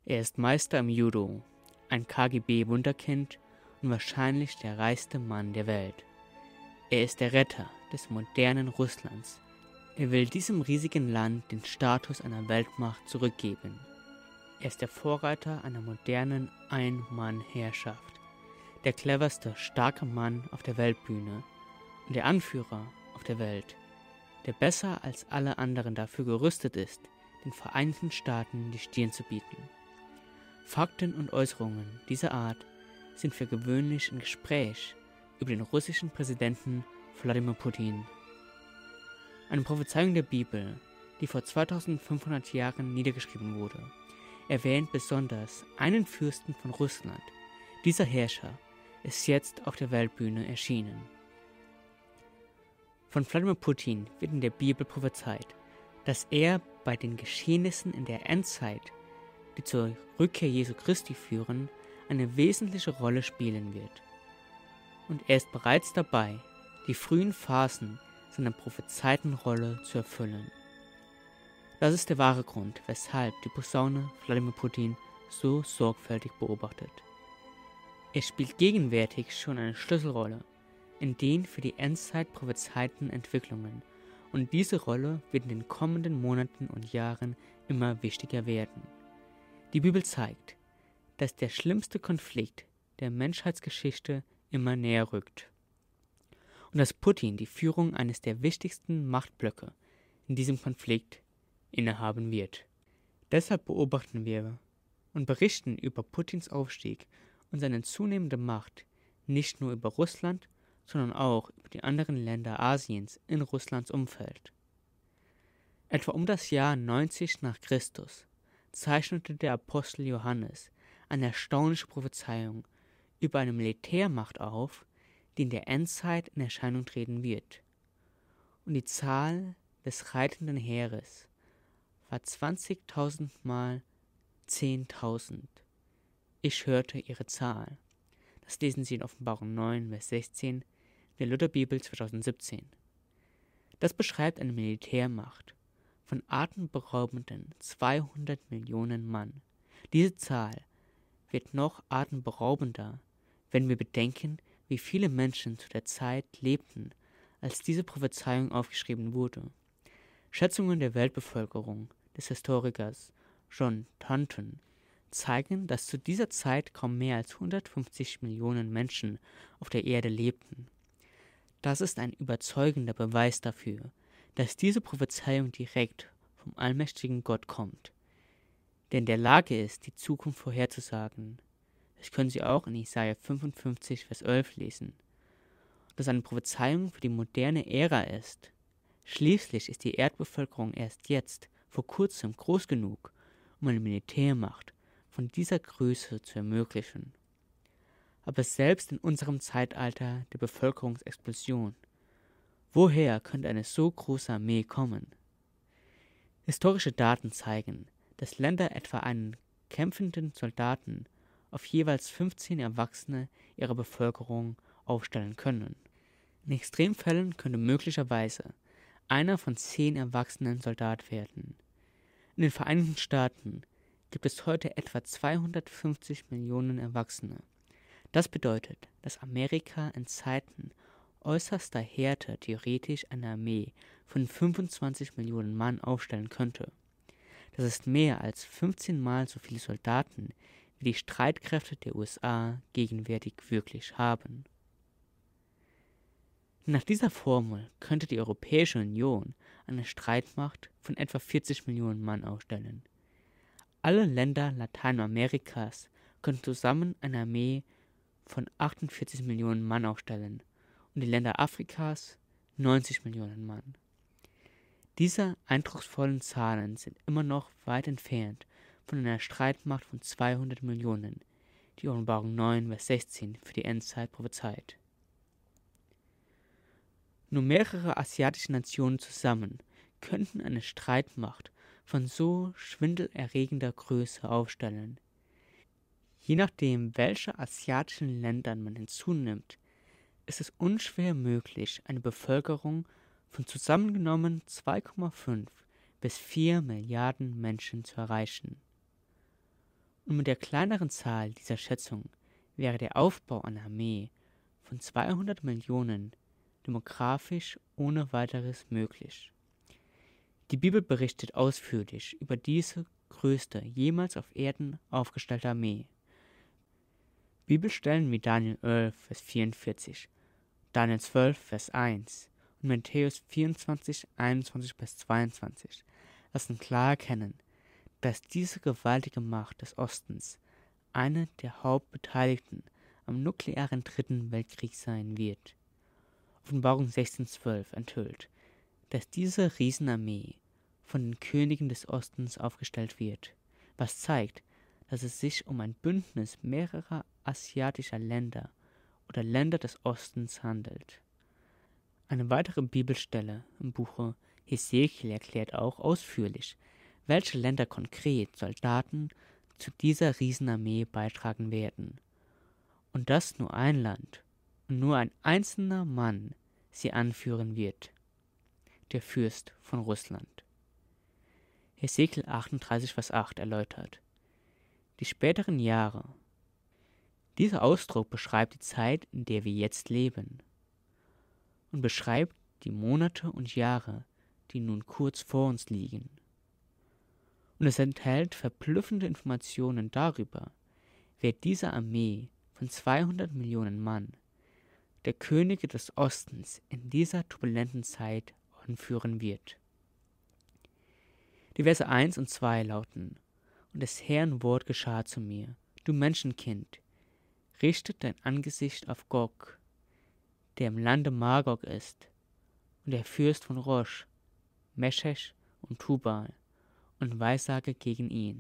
Er ist Meister im Judo, ein KGB-Wunderkind und wahrscheinlich der reichste Mann der Welt. Er ist der Retter des modernen Russlands. Er will diesem riesigen Land den Status einer Weltmacht zurückgeben. Er ist der Vorreiter einer modernen Ein-Mann-Herrschaft, der cleverste, starke Mann auf der Weltbühne und der Anführer auf der Welt, der besser als alle anderen dafür gerüstet ist, den Vereinigten Staaten die Stirn zu bieten. Fakten und Äußerungen dieser Art sind für gewöhnlich im Gespräch über den russischen Präsidenten Wladimir Putin. Eine Prophezeiung der Bibel, die vor 2500 Jahren niedergeschrieben wurde, erwähnt besonders einen Fürsten von Russland. Dieser Herrscher ist jetzt auf der Weltbühne erschienen. Von Wladimir Putin wird in der Bibel prophezeit, dass er bei den Geschehnissen in der Endzeit, die zur Rückkehr Jesu Christi führen, eine wesentliche Rolle spielen wird. Und er ist bereits dabei, die frühen Phasen seiner prophezeiten Rolle zu erfüllen. Das ist der wahre Grund, weshalb die Posaune Wladimir Putin so sorgfältig beobachtet. Er spielt gegenwärtig schon eine Schlüsselrolle in den für die Endzeit prophezeiten Entwicklungen, und diese Rolle wird in den kommenden Monaten und Jahren immer wichtiger werden. Die Bibel zeigt, dass der schlimmste Konflikt der Menschheitsgeschichte immer näher rückt und dass Putin die Führung eines der wichtigsten Machtblöcke in diesem Konflikt innehaben wird. Deshalb beobachten wir und berichten über Putins Aufstieg und seine zunehmende Macht nicht nur über Russland, sondern auch über die anderen Länder Asiens in Russlands Umfeld. Etwa um das Jahr 90 nach Christus zeichnete der Apostel Johannes eine erstaunliche Prophezeiung über eine Militärmacht auf, die in der Endzeit in Erscheinung treten wird. Und die Zahl des reitenden Heeres war 20.000 mal 10.000. Ich hörte ihre Zahl. Das lesen Sie in Offenbarung 9, Vers 16 der Lutherbibel 2017. Das beschreibt eine Militärmacht von atemberaubenden 200 Millionen Mann. Diese Zahl wird noch atemberaubender, wenn wir bedenken, wie viele Menschen zu der Zeit lebten, als diese Prophezeiung aufgeschrieben wurde. Schätzungen der Weltbevölkerung des Historikers John Thornton zeigen, dass zu dieser Zeit kaum mehr als 150 Millionen Menschen auf der Erde lebten. Das ist ein überzeugender Beweis dafür, dass diese Prophezeiung direkt vom allmächtigen Gott kommt, der in der Lage ist, die Zukunft vorherzusagen. Das können Sie auch in Jesaja 55, Vers 11 lesen. Dass eine Prophezeiung für die moderne Ära ist. Schließlich ist die Erdbevölkerung erst jetzt, vor kurzem, groß genug, um eine Militärmacht von dieser Größe zu ermöglichen. Aber selbst in unserem Zeitalter der Bevölkerungsexplosion, woher könnte eine so große Armee kommen? Historische Daten zeigen, dass Länder etwa einen kämpfenden Soldaten auf jeweils 15 Erwachsene ihrer Bevölkerung aufstellen können. In Extremfällen könnte möglicherweise einer von 10 Erwachsenen Soldat werden. In den Vereinigten Staaten gibt es heute etwa 250 Millionen Erwachsene. Das bedeutet, dass Amerika in Zeiten äußerster Härte theoretisch eine Armee von 25 Millionen Mann aufstellen könnte. Das ist mehr als 15 Mal so viele Soldaten, wie die Streitkräfte der USA gegenwärtig wirklich haben. Nach dieser Formel könnte die Europäische Union eine Streitmacht von etwa 40 Millionen Mann aufstellen. Alle Länder Lateinamerikas könnten zusammen eine Armee von 48 Millionen Mann aufstellen und die Länder Afrikas 90 Millionen Mann. Diese eindrucksvollen Zahlen sind immer noch weit entfernt von einer Streitmacht von 200 Millionen, die Offenbarung 9, Vers 16 für die Endzeit prophezeit. Nur mehrere asiatische Nationen zusammen könnten eine Streitmacht von so schwindelerregender Größe aufstellen. Je nachdem, welche asiatischen Länder man hinzunimmt, ist es unschwer möglich, eine Bevölkerung von zusammengenommen 2,5 bis 4 Milliarden Menschen zu erreichen. Und mit der kleineren Zahl dieser Schätzung wäre der Aufbau einer Armee von 200 Millionen demografisch ohne weiteres möglich. Die Bibel berichtet ausführlich über diese größte jemals auf Erden aufgestellte Armee. Bibelstellen wie Daniel 11, Vers 44, Daniel 12, Vers 1 und Matthäus 24, 21 bis 22 lassen klar erkennen, dass diese gewaltige Macht des Ostens eine der Hauptbeteiligten am nuklearen Dritten Weltkrieg sein wird. Offenbarung 16,12 enthüllt, dass diese Riesenarmee von den Königen des Ostens aufgestellt wird, was zeigt, dass es sich um ein Bündnis mehrerer asiatischer Länder oder Länder des Ostens handelt. Eine weitere Bibelstelle im Buche Hesekiel erklärt auch ausführlich, welche Länder konkret Soldaten zu dieser Riesenarmee beitragen werden. Und dass nur ein Land und nur ein einzelner Mann sie anführen wird, der Fürst von Russland. Hesekiel 38, Vers 8 erläutert die späteren Jahre. Dieser Ausdruck beschreibt die Zeit, in der wir jetzt leben, und beschreibt die Monate und Jahre, die nun kurz vor uns liegen. Und es enthält verblüffende Informationen darüber, wer diese Armee von 200 Millionen Mann, der Könige des Ostens, in dieser turbulenten Zeit anführen wird. Die Verse 1 und 2 lauten: Und des Herrn Wort geschah zu mir, du Menschenkind, richtet dein Angesicht auf Gog, der im Lande Magog ist, und der Fürst von Rosch, Meschech und Tubal, und weissage gegen ihn.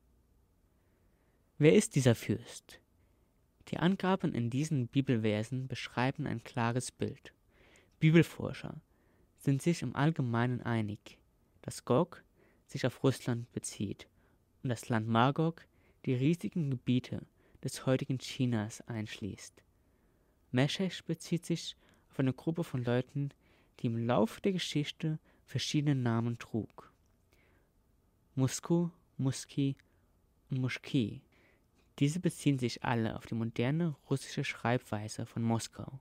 Wer ist dieser Fürst? Die Angaben in diesen Bibelversen beschreiben ein klares Bild. Bibelforscher sind sich im Allgemeinen einig, dass Gog sich auf Russland bezieht und das Land Magog die riesigen Gebiete des heutigen Chinas einschließt. Meschech bezieht sich auf eine Gruppe von Leuten, die im Laufe der Geschichte verschiedene Namen trug. Musku, Muski und Muschki. Diese beziehen sich alle auf die moderne russische Schreibweise von Moskau.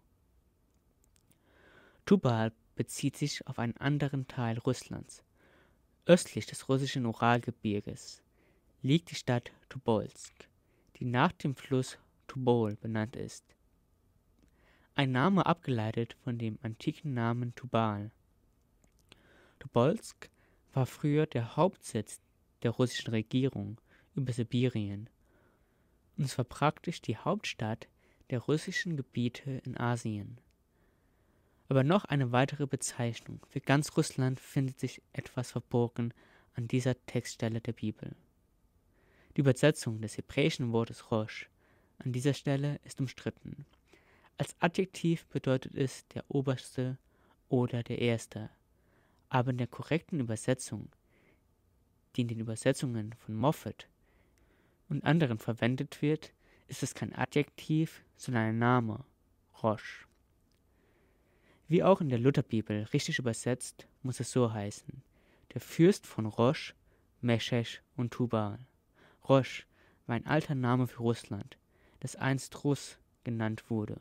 Tubal bezieht sich auf einen anderen Teil Russlands. Östlich des russischen Uralgebirges liegt die Stadt Tobolsk, die nach dem Fluss Tobol benannt ist. Ein Name abgeleitet von dem antiken Namen Tubal. Tobolsk war früher der Hauptsitz der russischen Regierung über Sibirien und es war praktisch die Hauptstadt der russischen Gebiete in Asien. Aber noch eine weitere Bezeichnung für ganz Russland findet sich etwas verborgen an dieser Textstelle der Bibel. Die Übersetzung des hebräischen Wortes Rosh an dieser Stelle ist umstritten. Als Adjektiv bedeutet es der Oberste oder der Erste, aber in der korrekten Übersetzung, die in den Übersetzungen von Moffat und anderen verwendet wird, ist es kein Adjektiv, sondern ein Name, Rosh. Wie auch in der Lutherbibel richtig übersetzt, muss es so heißen: der Fürst von Rosch, Meschech und Tubal. Rosch war ein alter Name für Russland, das einst Rus genannt wurde.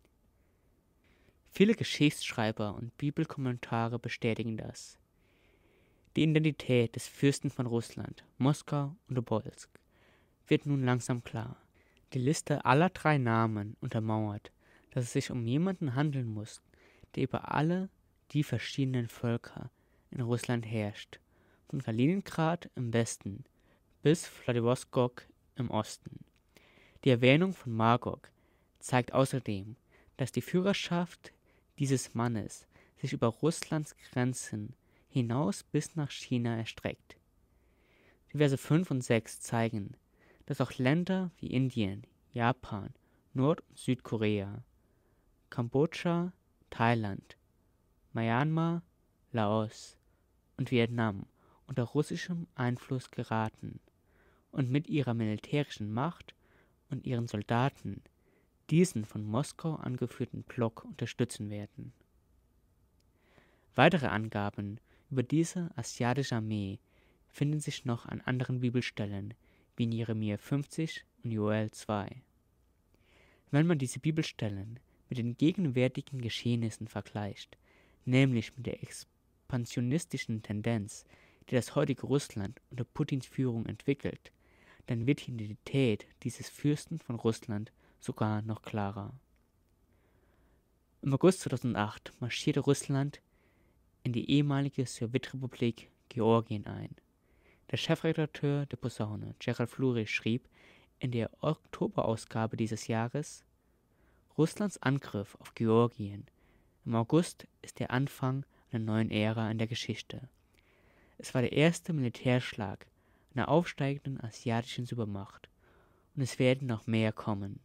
Viele Geschichtsschreiber und Bibelkommentare bestätigen das. Die Identität des Fürsten von Russland, Moskau und Tobolsk wird nun langsam klar. Die Liste aller drei Namen untermauert, dass es sich um jemanden handeln muss, der über alle die verschiedenen Völker in Russland herrscht, von Kaliningrad im Westen bis Wladiwostok im Osten. Die Erwähnung von Magog zeigt außerdem, dass die Führerschaft dieses Mannes sich über Russlands Grenzen hinaus bis nach China erstreckt. Die Verse 5 und 6 zeigen, dass auch Länder wie Indien, Japan, Nord- und Südkorea, Kambodscha, Thailand, Myanmar, Laos und Vietnam unter russischem Einfluss geraten und mit ihrer militärischen Macht und ihren Soldaten diesen von Moskau angeführten Block unterstützen werden. Weitere Angaben über diese asiatische Armee finden sich noch an anderen Bibelstellen, wie in Jeremia 50 und Joel 2. Wenn man diese Bibelstellen mit den gegenwärtigen Geschehnissen vergleicht, nämlich mit der expansionistischen Tendenz, die das heutige Russland unter Putins Führung entwickelt, dann wird die Identität dieses Fürsten von Russland sogar noch klarer. Im August 2008 marschierte Russland in die ehemalige Sowjetrepublik Georgien ein. Der Chefredakteur der Posaune, Gerald Fluri, schrieb in der Oktoberausgabe dieses Jahres: Russlands Angriff auf Georgien im August ist der Anfang einer neuen Ära in der Geschichte. Es war der erste Militärschlag einer aufsteigenden asiatischen Supermacht, und es werden noch mehr kommen.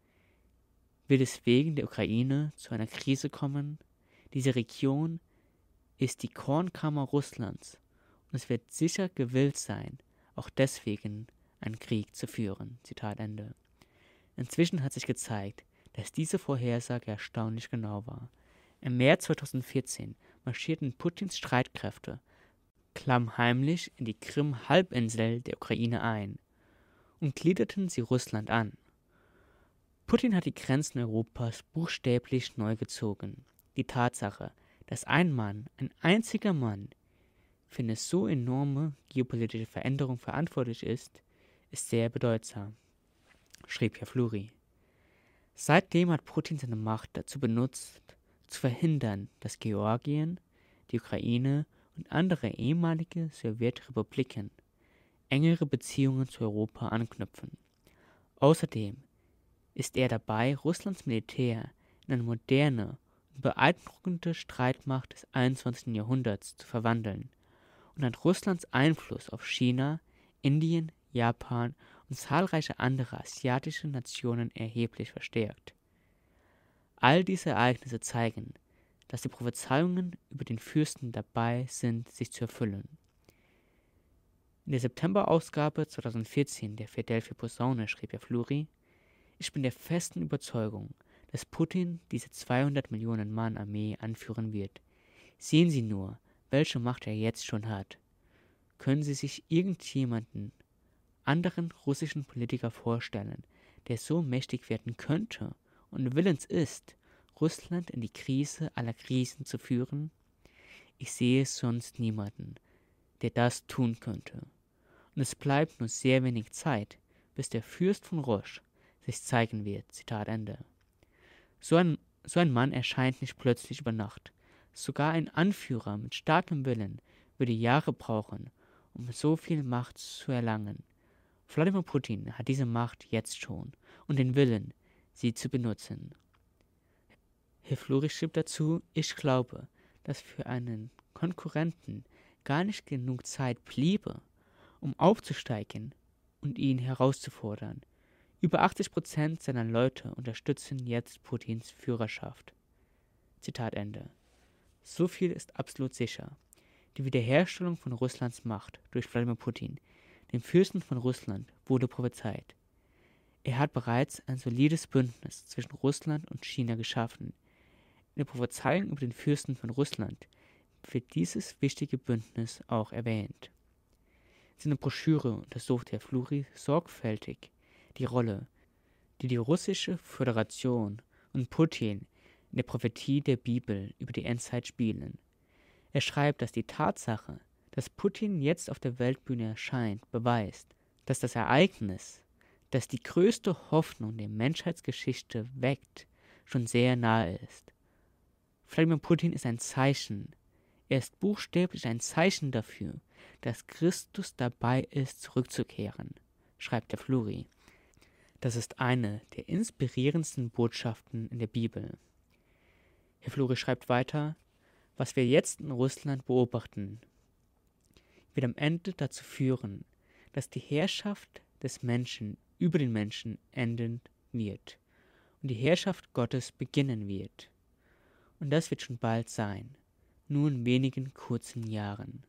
Wird es wegen der Ukraine zu einer Krise kommen? Diese Region ist die Kornkammer Russlands, und es wird sicher gewillt sein, auch deswegen einen Krieg zu führen. Zitat Ende. Inzwischen hat sich gezeigt, dass diese Vorhersage erstaunlich genau war. Im März 2014 marschierten Putins Streitkräfte klammheimlich in die Krim-Halbinsel der Ukraine ein und gliederten sie Russland an. Putin hat die Grenzen Europas buchstäblich neu gezogen. Die Tatsache, dass ein einziger Mann, für eine so enorme geopolitische Veränderung verantwortlich ist sehr bedeutsam, schrieb Herr Fluri. Seitdem hat Putin seine Macht dazu benutzt, zu verhindern, dass Georgien, die Ukraine und andere ehemalige Sowjetrepubliken engere Beziehungen zu Europa anknüpfen. Außerdem ist er dabei, Russlands Militär in eine moderne und beeindruckende Streitmacht des 21. Jahrhunderts zu verwandeln und hat Russlands Einfluss auf China, Indien, Japan und zahlreiche andere asiatische Nationen erheblich verstärkt. All diese Ereignisse zeigen, dass die Prophezeiungen über den Fürsten dabei sind, sich zu erfüllen. In der September-Ausgabe 2014 der Philadelphia Posaune schrieb Herr Fluri: Ich bin der festen Überzeugung, dass Putin diese 200 Millionen Mann Armee anführen wird. Sehen Sie nur, welche Macht er jetzt schon hat. Können Sie sich irgendjemanden anderen russischen Politiker vorstellen, der so mächtig werden könnte und willens ist, Russland in die Krise aller Krisen zu führen? Ich sehe sonst niemanden, der das tun könnte. Und es bleibt nur sehr wenig Zeit, bis der Fürst von Roche sich zeigen wird. Zitat Ende. So ein Mann erscheint nicht plötzlich über Nacht. Sogar ein Anführer mit starkem Willen würde Jahre brauchen, um so viel Macht zu erlangen. Wladimir Putin hat diese Macht jetzt schon und den Willen, sie zu benutzen. Herr Fluri schrieb dazu: Ich glaube, dass für einen Konkurrenten gar nicht genug Zeit bliebe, um aufzusteigen und ihn herauszufordern. Über 80% seiner Leute unterstützen jetzt Putins Führerschaft. Zitat Ende. So viel ist absolut sicher. Die Wiederherstellung von Russlands Macht durch Wladimir Putin, dem Fürsten von Russland, wurde prophezeit. Er hat bereits ein solides Bündnis zwischen Russland und China geschaffen. In der Prophezeiung über den Fürsten von Russland wird dieses wichtige Bündnis auch erwähnt. In seiner Broschüre untersucht Herr Fluri sorgfältig die Rolle, die die russische Föderation und Putin in der Prophetie der Bibel über die Endzeit spielen. Er schreibt, dass die Tatsache, dass Putin jetzt auf der Weltbühne erscheint, beweist, dass das Ereignis, das die größte Hoffnung der Menschheitsgeschichte weckt, schon sehr nahe ist. Wladimir Putin ist ein Zeichen. Er ist buchstäblich ein Zeichen dafür, dass Christus dabei ist, zurückzukehren, schreibt der Fluri. Das ist eine der inspirierendsten Botschaften in der Bibel. Herr Fluri schreibt weiter: Was wir jetzt in Russland beobachten, wird am Ende dazu führen, dass die Herrschaft des Menschen über den Menschen enden wird und die Herrschaft Gottes beginnen wird. Und das wird schon bald sein, nur in wenigen kurzen Jahren.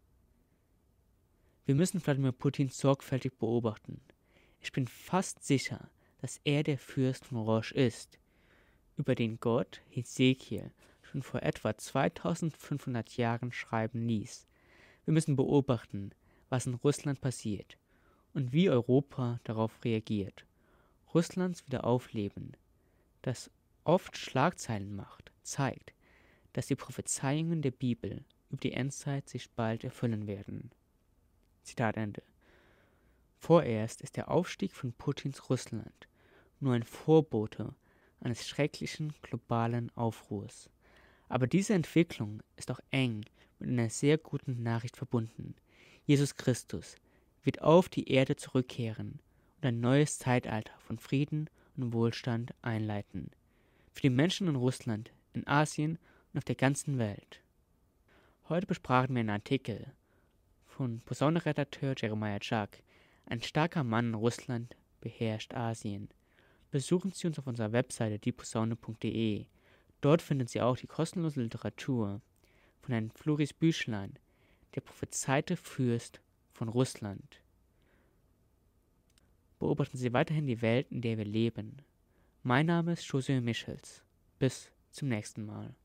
Wir müssen Wladimir Putin sorgfältig beobachten. Ich bin fast sicher, dass er der Fürst von Roche ist, über den Gott Hesekiel schon vor etwa 2500 Jahren schreiben ließ. Wir müssen beobachten, was in Russland passiert, und wie Europa darauf reagiert. Russlands Wiederaufleben, das oft Schlagzeilen macht, zeigt, dass die Prophezeiungen der Bibel über die Endzeit sich bald erfüllen werden. Zitat Ende. Vorerst ist der Aufstieg von Putins Russland nur ein Vorbote eines schrecklichen globalen Aufruhrs. Aber diese Entwicklung ist auch eng mit einer sehr guten Nachricht verbunden. Jesus Christus wird auf die Erde zurückkehren und ein neues Zeitalter von Frieden und Wohlstand einleiten. Für die Menschen in Russland, in Asien und auf der ganzen Welt. Heute besprachen wir einen Artikel von Posaunenredakteur Jeremiah Jack. Ein starker Mann in Russland beherrscht Asien. Besuchen Sie uns auf unserer Webseite dieposaune.de. Dort finden Sie auch die kostenlose Literatur von Herrn Floris Büchlein, der prophezeite Fürst von Russland. Beobachten Sie weiterhin die Welt, in der wir leben. Mein Name ist José Michels. Bis zum nächsten Mal.